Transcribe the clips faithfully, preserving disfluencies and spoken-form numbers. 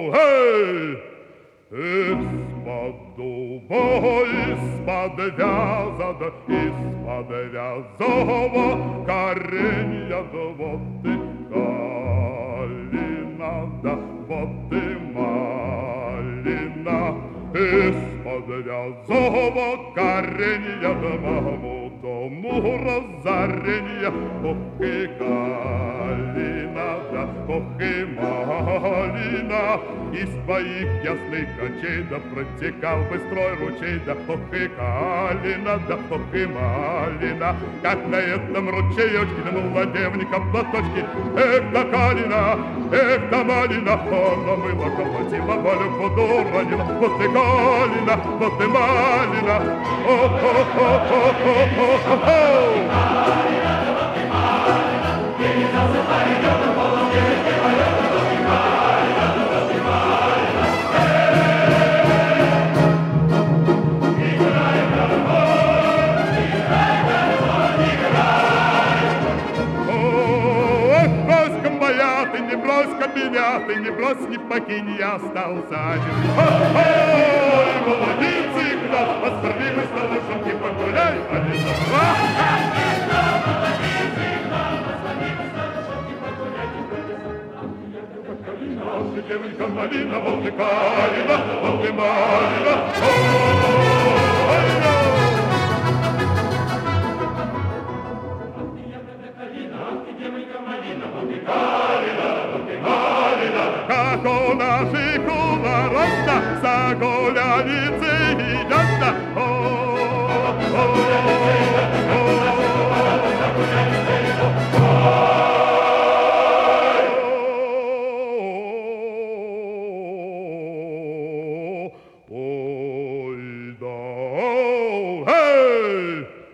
Эй! Из-под дуба, из-под вяза, да из-под вязового коренья, да вот и калина, да вот и малина. Из-под вязового коренья, да мамутому разоренья, ох и калина, да ох и малина. Из твоих ясных очей да протекал быстрой ручей, да ох и калина, да ох и малина. Как на этом ручеечке да молодевника платочки, эх да калина, эх да малина. Она мыла, колотила, Валю подуронила, вот и калина, вот и малина. О-хо-хо-хо-хо-хо-хо-хо! Не брось-ка меня, ты не брось, не покинь, я остался один. Ой, молодец, Игнат, посмотри, мы с лошадки погуляй, один. Девонька малина, вот и калина, вот и малина. Как у наших уларов-то загуляницы идут-то. Ой, да, эй!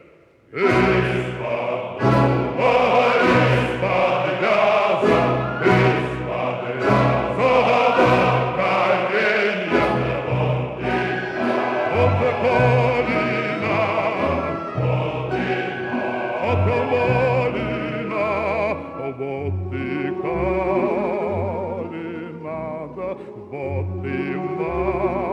Вот и калина, вот и малина.